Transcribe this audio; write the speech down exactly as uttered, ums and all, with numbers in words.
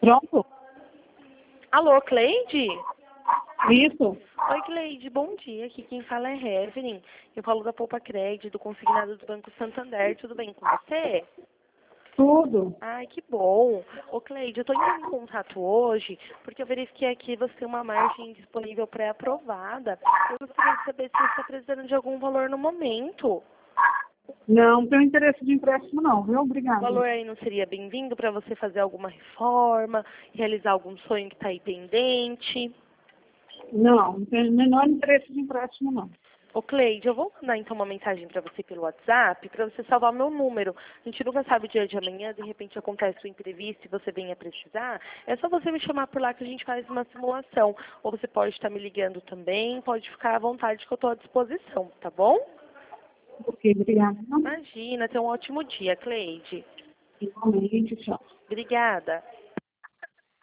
Pronto? Alô, Cleide? Isso. Oi, Cleide, bom dia. Aqui quem fala é Evelyn. Eu falo da Poupa Crédito, consignado do Banco Santander. Tudo bem com você? Tudo. Ai, que bom. Ô, Cleide, eu estou entrando em contato hoje porque eu verifiquei aqui você tem uma margem disponível pré-aprovada. Eu gostaria de saber se você está precisando de algum valor no momento. Não, não tenho interesse de empréstimo não, viu? O Obrigada. valor aí não seria bem-vindo para você fazer alguma reforma, realizar algum sonho que está aí pendente? Não, não tenho o menor interesse de empréstimo não. Ô, Cleide, eu vou mandar então uma mensagem para você pelo WhatsApp, para você salvar meu número. A gente nunca sabe o dia de amanhã, de repente acontece uma entrevista e você venha precisar. É só você me chamar por lá que a gente faz uma simulação. Ou você pode estar me ligando também, pode ficar à vontade que eu estou à disposição, tá bom? Ok, obrigada. Imagina, tenha um ótimo dia, Cleide. Igualmente, tchau. Obrigada.